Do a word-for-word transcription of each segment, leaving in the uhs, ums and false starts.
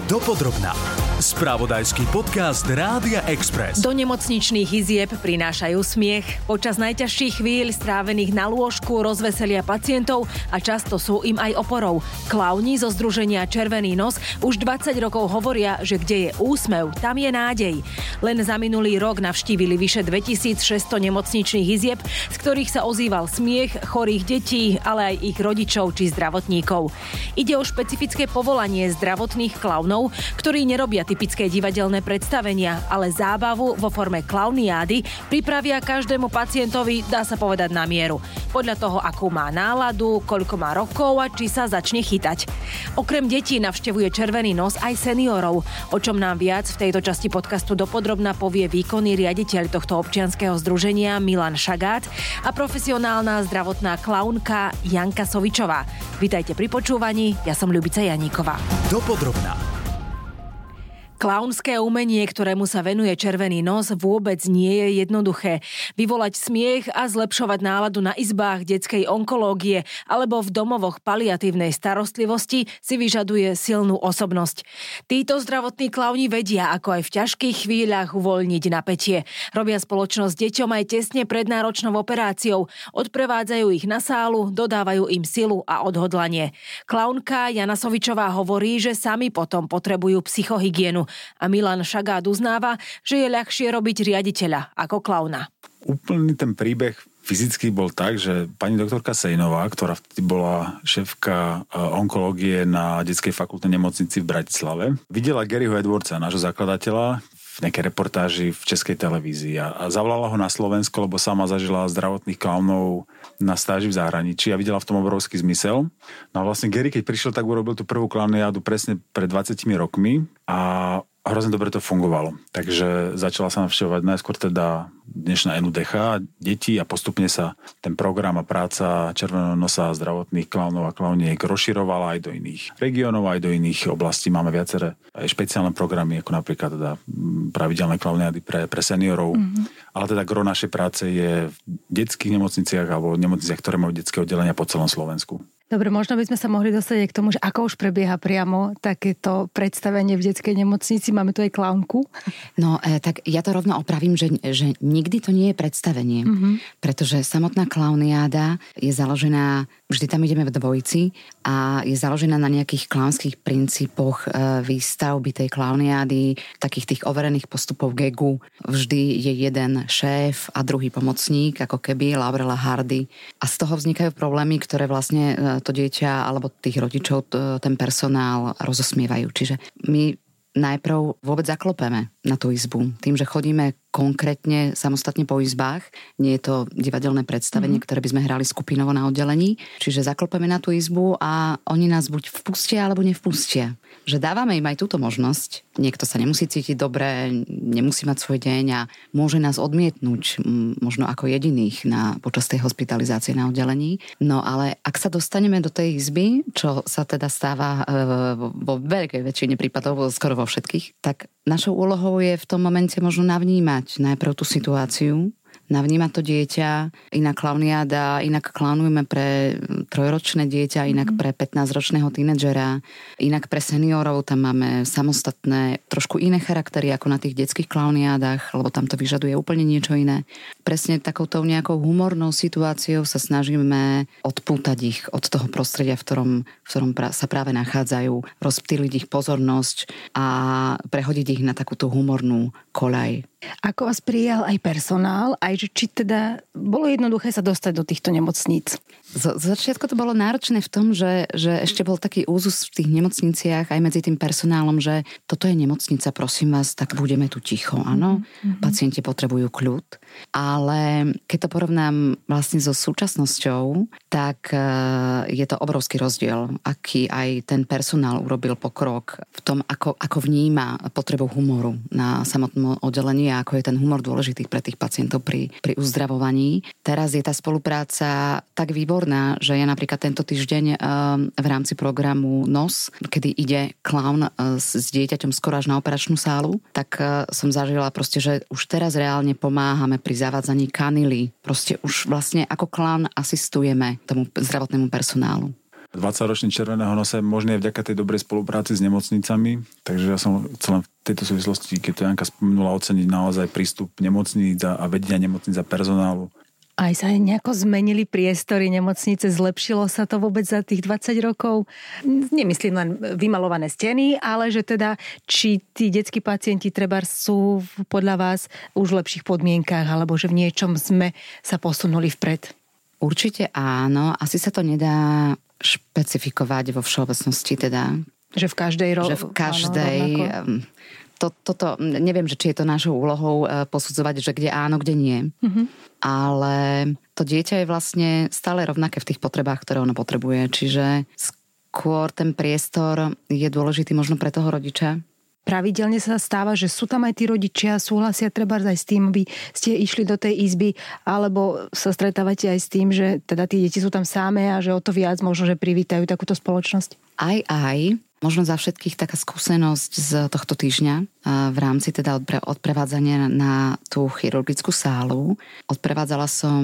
Dopodrobná. Spravodajský podcast Rádia Express. Do nemocničných izieb prinášajú smiech. Počas najťažších chvíľ strávených na lôžku rozveselia pacientov a často sú im aj oporou. Klauni zo združenia Červený nos už dvadsať rokov hovoria, že kde je úsmev, tam je nádej. Len za minulý rok navštívili vyše dvetisícšesťsto nemocničných izieb, z ktorých sa ozýval smiech chorých detí, ale aj ich rodičov či zdravotníkov. Ide o špecifické povolanie zdravotných klaunov, ktorí nerobia typické divadelné predstavenia, ale zábavu vo forme klauniády pripravia každému pacientovi, dá sa povedať, na mieru. Podľa toho, akú má náladu, koľko má rokov a či sa začne chytať. Okrem detí navštevuje Červený nos aj seniorov, o čom nám viac v tejto časti podcastu dopodrobna povie výkonný riaditeľ tohto občianskeho združenia Milan Šagát a profesionálna zdravotná klaunka Janka Sovičová. Vitajte pri počúvaní, ja som Ľubica Janíková. Dopodrobná. Klaunské umenie, ktorému sa venuje Červený nos, vôbec nie je jednoduché. Vyvolať smiech a zlepšovať náladu na izbách detskej onkológie alebo v domovoch paliatívnej starostlivosti si vyžaduje silnú osobnosť. Títo zdravotní klauni vedia, ako aj v ťažkých chvíľach uvoľniť napätie. Robia spoločnosť deťom aj tesne pred náročnou operáciou. Odprevádzajú ich na sálu, dodávajú im silu a odhodlanie. Klaunka Jana Sovičová hovorí, že sami potom potrebujú psychohygienu. A Milan Šagát uznáva, že je ľahšie robiť riaditeľa ako klauna. Úplný ten príbeh fyzicky bol tak, že pani doktorka Sejnová, ktorá vtedy bola šéfka onkológie na detskej fakultnej nemocnici v Bratislave, videla Garyho Edwardsa, nášho zakladateľa, v nejakej reportáži v Českej televízii a zavolala ho na Slovensko, lebo sama zažila zdravotných klaunov na stáži v zahraničí a videla v tom obrovský zmysel. No a vlastne Gary, keď prišiel, tak urobil tú prvú klauniádu presne pred dvadsiatimi rokmi a hrozne dobre to fungovalo. Takže začala sa navštevovať najskôr teda dnešná en ú dé há, deti a postupne sa ten program a práca Červeného nosa zdravotných klaunov a klauniek rozširovala aj do iných regiónov, aj do iných oblastí. Máme viaceré aj špeciálne programy, ako napríklad teda pravidelné klauniády pre, pre seniorov. Mm-hmm. Ale teda gro našej práce je v detských nemocniciach alebo nemocniciach, ktoré majú detské oddelenia po celom Slovensku. Dobre, možno by sme sa mohli dostať aj k tomu, že ako už prebieha priamo takéto predstavenie v detskej nemocnici. Máme tu aj klaunku. No, e, tak ja to rovno opravím, že, že nikdy to nie je predstavenie. Mm-hmm. Pretože samotná klauniáda je založená, vždy tam ideme v dvojici a je založená na nejakých klaunských princípoch e, výstavby tej klauniády, takých tých overených postupov gagu. Vždy je jeden šéf a druhý pomocník, ako keby Laurela Hardy. A z toho vznikajú problémy, ktoré vlastne to dieťa alebo tých rodičov, ten personál rozosmievajú. Čiže my najprv vôbec zaklopeme na tú izbu. Tým, že chodíme konkrétne samostatne po izbách, nie je to divadelné predstavenie, mm. ktoré by sme hrali skupinovo na oddelení. Čiže zaklopeme na tú izbu a oni nás buď vpustia, alebo nevpustia. Že dávame im aj túto možnosť. Niekto sa nemusí cítiť dobre, nemusí mať svoj deň a môže nás odmietnúť možno ako jediných na, počas tej hospitalizácie na oddelení. No ale ak sa dostaneme do tej izby, čo sa teda stáva e, vo veľkej väčšine prípadov, skoro vo všetkých, tak našou úlohou je v tom momente možno navnímať najprv tú situáciu, navnímať to dieťa, inak klauniáda, inak klaunujeme pre trojročné dieťa, inak pre pätnásťročného tínedžera, inak pre seniorov, tam máme samostatné, trošku iné charaktery ako na tých detských klauniádach, lebo tam to vyžaduje úplne niečo iné. Presne takouto nejakou humornou situáciou sa snažíme odpútať ich od toho prostredia, v ktorom, v ktorom sa práve nachádzajú, rozptýliť ich pozornosť a prehodiť ich na takúto humornú koľaj. Ako vás prijal aj personál, aj že či teda bolo jednoduché sa dostať do týchto nemocníc? Z, z začiatku to bolo náročné v tom, že, že ešte bol taký úzus v tých nemocniciach aj medzi tým personálom, že toto je nemocnica, prosím vás, tak budeme tu ticho, áno. Mm-hmm. Pacienti potrebujú kľud. Ale keď to porovnám vlastne so súčasnosťou, tak je to obrovský rozdiel, aký aj ten personál urobil pokrok v tom, ako, ako vníma potrebu humoru na samotnom oddelení a ako je ten humor dôležitý pre tých pacientov pri, pri uzdravovaní. Teraz je tá spolupráca tak výborná, že ja napríklad tento týždeň v rámci programu en ó es, kedy ide klaun s dieťaťom skoro až na operačnú sálu, tak som zažila proste, že už teraz reálne pomáhame pri zavádzaní kanily. Proste už vlastne ako klaun asistujeme tomu zdravotnému personálu. dvadsaťročný červeného nosa možný aj vďaka tej dobrej spolupráci s nemocnicami. Takže ja som chcel v tejto súvislosti, keď to Janka spomenula, oceniť naozaj prístup nemocníc a vedenia nemocníc a personálu. Aj sa nejako zmenili priestory nemocnice, zlepšilo sa to vôbec za tých dvadsať rokov? Nemyslím len vymalované steny, ale že teda, či tí detskí pacienti treba sú podľa vás už v lepších podmienkách, alebo že v niečom sme sa posunuli vpred? Určite áno, asi sa to nedá špecifikovať vo všeobecnosti teda. Že v každej ro- Že v každej... Áno, to, toto, neviem, že či je to našou úlohou posudzovať, že kde áno, kde nie. Mm-hmm. Ale to dieťa je vlastne stále rovnaké v tých potrebách, ktoré ono potrebuje. Čiže skôr ten priestor je dôležitý možno pre toho rodiča. Pravidelne sa stáva, že sú tam aj tí rodičia, súhlasia treba aj s tým, aby ste išli do tej izby, alebo sa stretávate aj s tým, že teda tí deti sú tam samé a že o to viac možno, že privítajú takúto spoločnosť? Aj, aj. Možno za všetkých taká skúsenosť z tohto týždňa v rámci teda odpre, odprevádzania na tú chirurgickú sálu. Odprevádzala som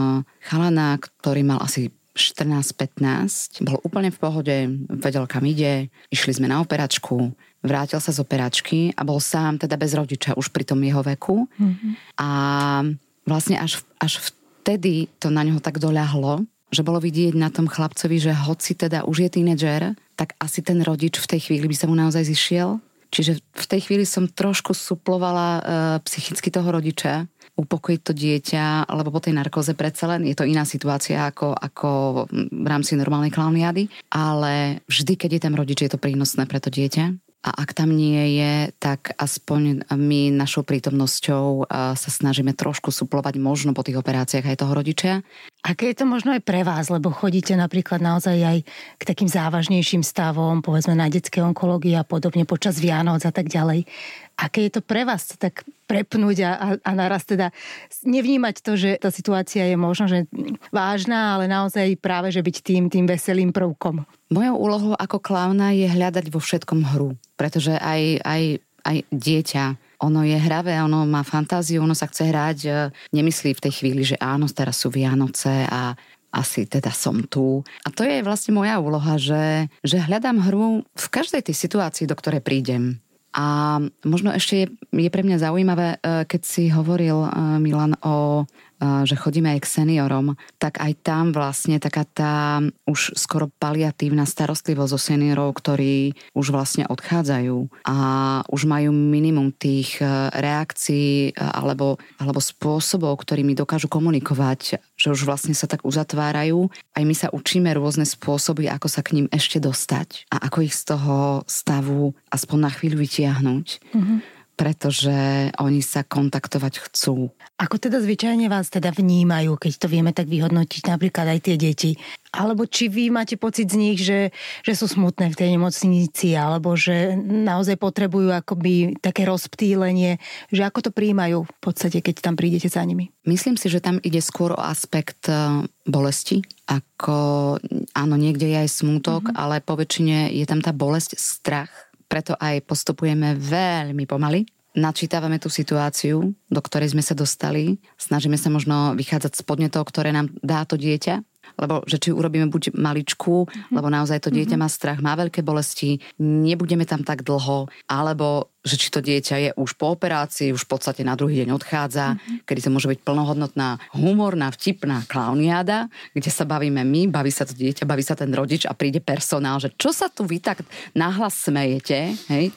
chalana, ktorý mal asi štrnásť pätnásť. Bol úplne v pohode, vedel kam ide. Išli sme na operačku, vrátil sa z operačky a bol sám teda bez rodiča už pri tom jeho veku. Mm-hmm. A vlastne až, až vtedy to na neho tak doľahlo, že bolo vidieť na tom chlapcovi, že hoci teda už je tínedžer, tak asi ten rodič v tej chvíli by sa mu naozaj zišiel. Čiže v tej chvíli som trošku suplovala e, psychicky toho rodiča, upokojiť to dieťa, lebo po tej narkóze predsa len je to iná situácia ako, ako v rámci normálnej klauniády, ale vždy, keď je tam rodič, je to prínosné pre to dieťa. A ak tam nie je, tak aspoň my našou prítomnosťou sa snažíme trošku suplovať možno po tých operáciách aj toho rodičia. Aké je to možno aj pre vás, lebo chodíte napríklad naozaj aj k takým závažnejším stavom, povedzme na detské onkológie a podobne počas Vianoc a tak ďalej. Aké je to pre vás tak prepnúť a, a, a naraz teda nevnímať to, že tá situácia je možno, že vážna, ale naozaj práve, že byť tým, tým veselým prvkom? Mojou úlohou ako klauna je hľadať vo všetkom hru, pretože aj, aj, aj dieťa, ono je hravé, ono má fantáziu, ono sa chce hrať, nemyslí v tej chvíli, že áno, teraz sú Vianoce a asi teda som tu. A to je vlastne moja úloha, že, že hľadám hru v každej tej situácii, do ktorej prídem. A možno ešte je, je pre mňa zaujímavé, keď si hovoril, Milan, o že chodíme aj k seniorom, tak aj tam vlastne taká tá už skoro paliatívna starostlivosť o seniorov, ktorí už vlastne odchádzajú a už majú minimum tých reakcií alebo, alebo spôsobov, ktorými dokážu komunikovať, že už vlastne sa tak uzatvárajú. Aj my sa učíme rôzne spôsoby, ako sa k ním ešte dostať a ako ich z toho stavu aspoň na chvíľu vytiahnuť. Mm-hmm. Pretože oni sa kontaktovať chcú. Ako teda zvyčajne vás teda vnímajú, keď to vieme tak vyhodnotiť, napríklad aj tie deti? Alebo či vy máte pocit z nich, že, že sú smutné v tej nemocnici, alebo že naozaj potrebujú akoby také rozptýlenie, že ako to prijímajú v podstate, keď tam prídete za nimi? Myslím si, že tam ide skôr o aspekt bolesti, ako áno, niekde je aj smútok, mm-hmm. ale po väčšine je tam tá bolesť, strach. Preto aj postupujeme veľmi pomaly. Načítavame tú situáciu, do ktorej sme sa dostali. Snažíme sa možno vychádzať z podnetov, ktoré nám dá to dieťa. Lebo že či urobíme buď maličku, mm-hmm. lebo naozaj to dieťa má strach, má veľké bolesti, nebudeme tam tak dlho, alebo že či to dieťa je už po operácii, už v podstate na druhý deň odchádza, mm-hmm. kedy to môže byť plnohodnotná, humorná, vtipná klauniáda, kde sa bavíme my, baví sa to dieťa, baví sa ten rodič a príde personál, že čo sa tu vy tak nahlas smejete, hej?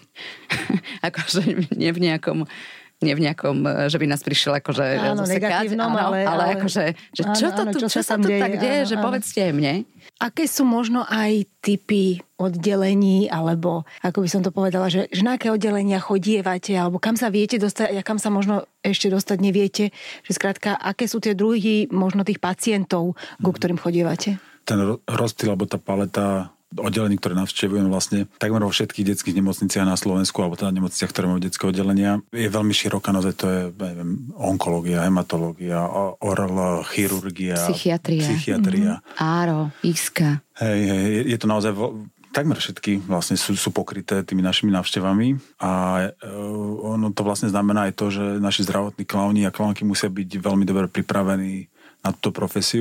Akože nie v nejakom... nie v nejakom, že by nás prišiel akože áno, zosekať, negatívnom, áno, ale, ale, ale akože, že čo, áno, to tu, čo, čo sa tu deje, tak deje, áno, že áno. Povedzte aj mne. Aké sú možno aj typy oddelení, alebo ako by som to povedala, že, že na aké oddelenia chodievate, alebo kam sa viete dostať a kam sa možno ešte dostať neviete, že skrátka, aké sú tie druhy možno tých pacientov, ku ktorým chodievate? Ten rozptyl, alebo tá paleta oddelení, ktoré navštevujeme vlastne takmer vo všetkých detských nemocniciach na Slovensku, alebo teda nemocniciach, ktoré majú detské oddelenia, je veľmi široká, naozaj to je, neviem, onkológia, hematológia, oral, chirurgia, psychiatria, psychiatria. Mm-hmm. Áro, iska. Hej, hej, je, je to naozaj vo, takmer všetky vlastne sú, sú pokryté tými našimi návštevami a uh, ono to vlastne znamená aj to, že naši zdravotní klauni a klaunky musia byť veľmi dobre pripravení na túto profesiu.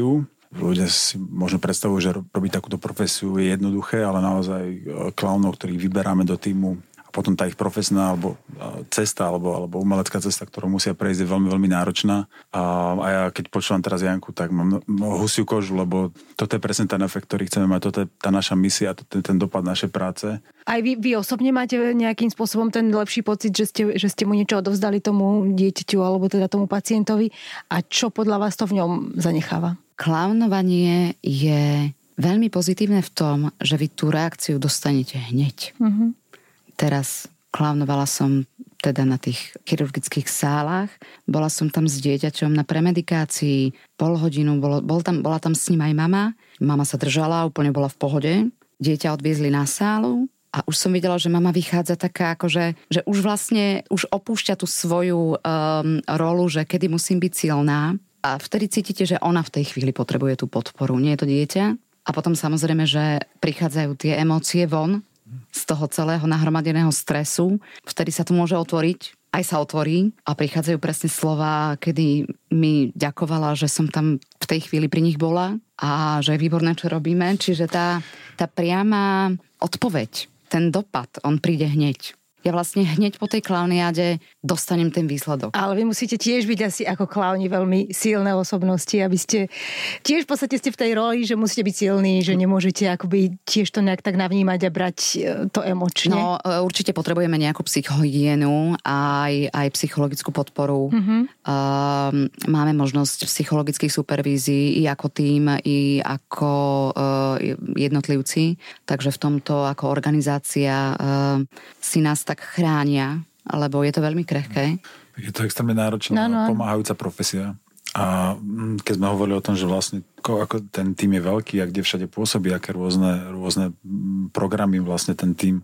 Ľudia si možno predstavujú, že robiť takúto profesiu je jednoduché, ale naozaj klaunov, ktorých vyberáme do týmu, potom tá ich profesná alebo cesta alebo, alebo umelecká cesta, ktorú musia prejsť, je veľmi, veľmi náročná. A, a ja keď počúvam teraz Janku, tak mám husiu kožu, lebo toto je presne ten efekt, ktorý chceme mať, toto je tá naša misia, toto je ten dopad našej práce. Aj vy, vy osobne máte nejakým spôsobom ten lepší pocit, že ste, že ste mu niečo odovzdali tomu dieťaťu alebo teda tomu pacientovi, a čo podľa vás to v ňom zanecháva? Klaunovanie je veľmi pozitívne v tom, že vy tú reakciu dostanete hneď. Mm-hmm. Teraz klaunovala som teda na tých chirurgických sálach. Bola som tam s dieťaťom na premedikácii pol hodinu. Bolo, bol tam, bola tam s ním aj mama. Mama sa držala, úplne bola v pohode. Dieťa odviezli na sálu a už som videla, že mama vychádza taká, akože, že už vlastne už opúšťa tú svoju um, rolu, že kedy musím byť silná. A vtedy cítite, že ona v tej chvíli potrebuje tú podporu. Nie je to dieťa. A potom samozrejme, že prichádzajú tie emócie von z toho celého nahromadeného stresu. Vtedy sa to môže otvoriť, aj sa otvorí a prichádzajú presne slova, kedy mi ďakovala, že som tam v tej chvíli pri nich bola a že je výborné, čo robíme. Čiže tá, tá priama odpoveď, ten dopad, on príde hneď. Ja vlastne hneď po tej klauniáde dostanem ten výsledok. Ale vy musíte tiež byť asi ako klauni veľmi silné osobnosti, aby ste tiež v podstate ste v tej roli, že musíte byť silní, že nemôžete akoby tiež to nejak tak navnímať a brať to emočne. No určite potrebujeme nejakú psychohygienu aj, aj psychologickú podporu. Mm-hmm. Uh, máme možnosť psychologických supervízií i ako tím, i ako uh, jednotlivci. Takže v tomto ako organizácia uh, si nás tak chránia, lebo je to veľmi krehké. Je to extrémne náročná, no, no. pomáhajúca profesia. A keď sme hovorili o tom, že vlastne ako ten tím je veľký a kde všade pôsobí, aké rôzne, rôzne programy vlastne ten tím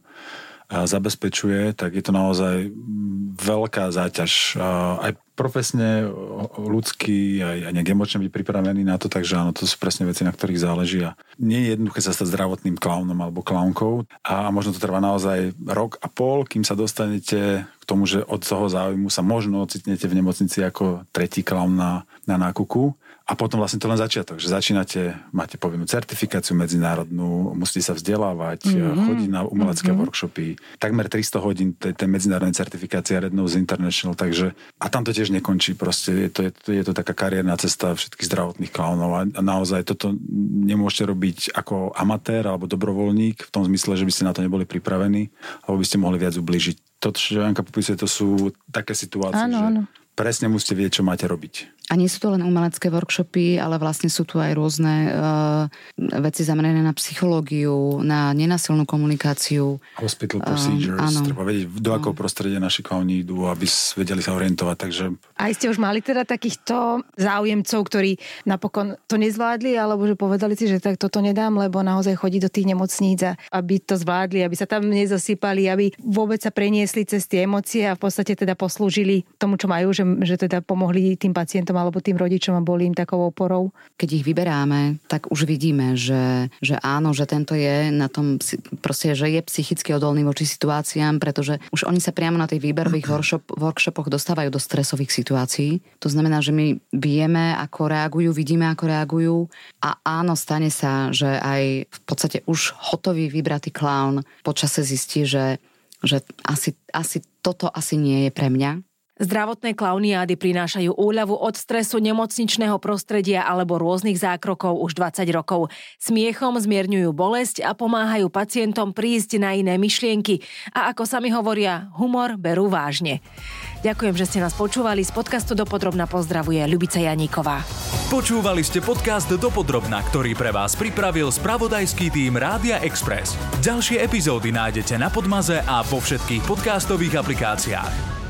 zabezpečuje, tak je to naozaj veľká záťaž. Aj profesne, ľudský, aj, aj nejak emočne byť pripravený na to, takže áno, to sú presne veci, na ktorých záleží. A nie je jednoduché sa stať zdravotným klaunom alebo klaunkou a možno to trvá naozaj rok a pol, kým sa dostanete k tomu, že od toho záujmu sa možno ocitnete v nemocnici ako tretí klaun na, na nákuku. A potom vlastne to len začiatok, že začínate, máte povinnú certifikáciu medzinárodnú, musíte sa vzdelávať, mm-hmm. chodiť na umelecké mm-hmm. workshopy, takmer tristo hodín tej medzinárodnej certifikácie Red Nose International, takže a tam to tiež nekončí, proste je to, je to, je to taká kariérna cesta všetkých zdravotných klaunov a, a naozaj toto nemôžete robiť ako amatér alebo dobrovoľník v tom zmysle, že by ste na to neboli pripravení, alebo by ste mohli viac ublížiť. To, čo Janka popisuje, to sú také situácie, áno, že áno. presne musíte vedieť, čo máte robiť. A nie sú to len umelecké workshopy, ale vlastne sú tu aj rôzne uh, veci zamerané na psychológiu, na nenásilnú komunikáciu. Hospital procedures, um, treba vedieť, do akého prostredia naši klauni idú, aby vedeli sa orientovať. Takže... Aj ste už mali teda takýchto záujemcov, ktorí napokon to nezvládli, alebo že povedali si, že tak toto nedám, lebo naozaj chodí do tých nemocníc, aby to zvládli, aby sa tam nezasypali, aby vôbec sa preniesli cez tie emócie a v podstate teda poslúžili tomu, čo majú, že, že teda pomohli tým pacientom alebo tým rodičom a boli im takou oporou. Keď ich vyberáme, tak už vidíme, že, že áno, že tento je na tom, proste, že je psychicky odolný voči situáciám, pretože už oni sa priamo na tých výberových workshop, workshopoch dostávajú do stresových situácií. To znamená, že my vieme, ako reagujú, vidíme, ako reagujú a áno, stane sa, že aj v podstate už hotový vybratý klaun počase zistí, že, že asi, asi toto asi nie je pre mňa. Zdravotné klauniády prinášajú úľavu od stresu nemocničného prostredia alebo rôznych zákrokov už dvadsať rokov. Smiechom zmierňujú bolesť a pomáhajú pacientom prísť na iné myšlienky. A ako sami hovoria, humor berú vážne. Ďakujem, že ste nás počúvali. Z podcastu Dopodrobna pozdravuje Ľubica Janíková. Počúvali ste podcast Dopodrobna, ktorý pre vás pripravil spravodajský tím Rádia Express. Ďalšie epizódy nájdete na Podmaze a vo všetkých podcastových aplikáciách.